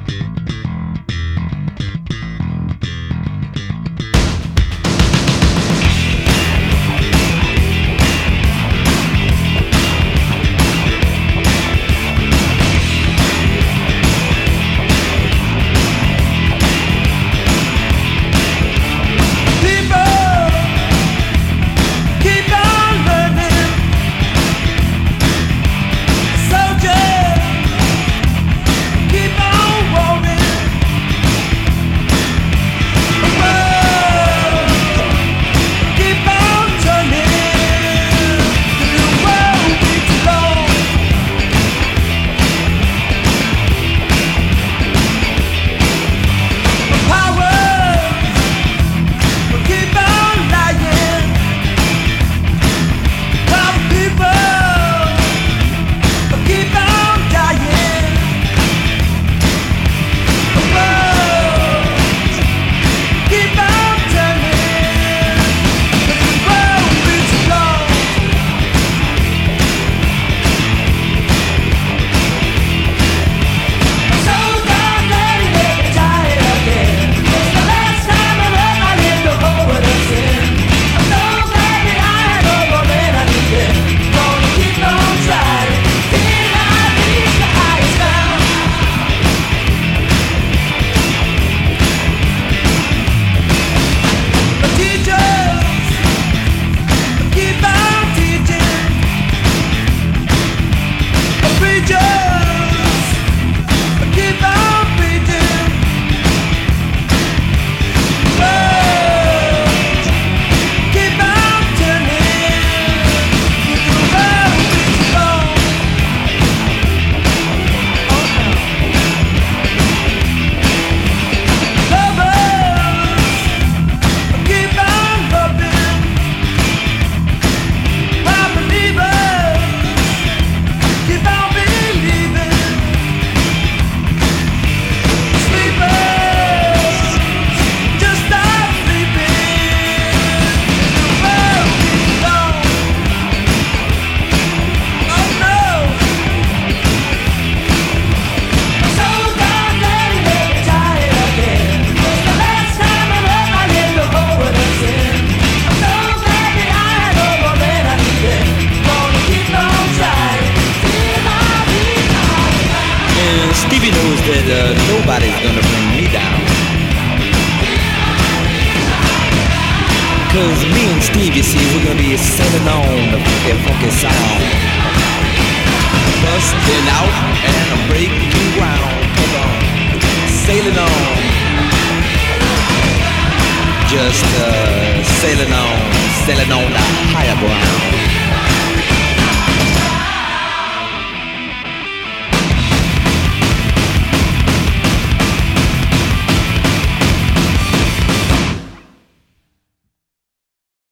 nobody's gonna bring me down. 'Cause me and Steve, you see, we're gonna be sailing on the funky, funky sound. Busting out and I'm breaking ground. Come on, sailing on. Just sailing on the higher ground.